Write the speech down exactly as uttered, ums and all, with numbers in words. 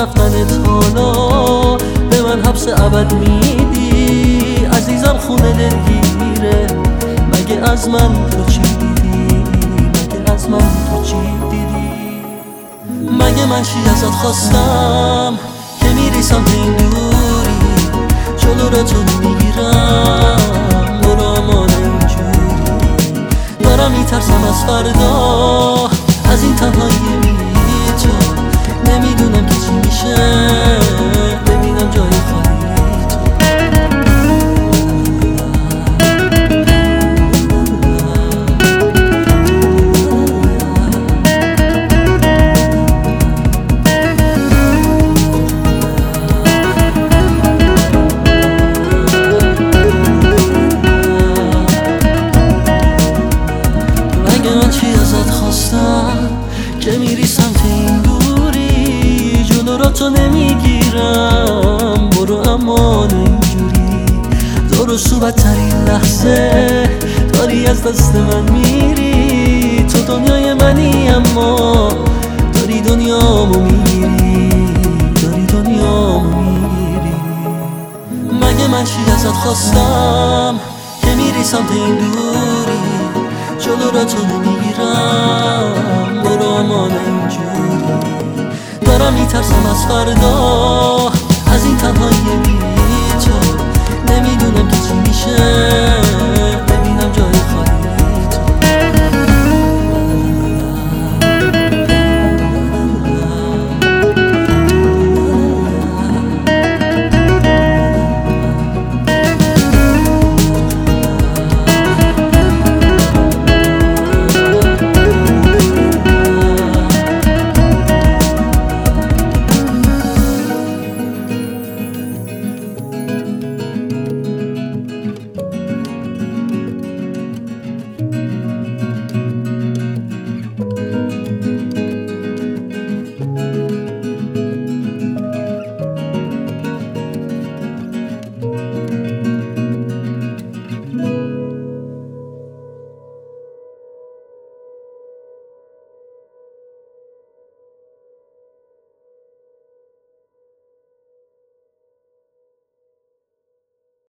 رفتنت حالا به من حبس ابد میدی. عزیزم خونه دلگیره، مگه از من تو چی دیدی؟ مگه از من تو چی دیدی؟ مگه من چی ازت خواستم که میری سمت این دوری؟ جلو را تو نمیگیرم، برو امان اینجوری. دارم میترسم از فردا، از این تنهایی بی تو. نمیدونم که چی میشه، ببینم جای خالی تو. مگه من چی ازت خواستم که میری سمت این دوری؟ جلو را تو نمیگیرم، برو امان اینجوری. دور و سو بدترین لحظه داری از دست من میری. تو دنیای منی اما داری دنیامو میگیری، داری دنیامو میگیری. مگه من چی ازت خواستم که میری سمت این دوری؟ جلو را تو نمیگیرم، برو امان اینجوری. دارم میترسم از فردا، از این تنهایی بی تو. نمیدونم که چی میشه،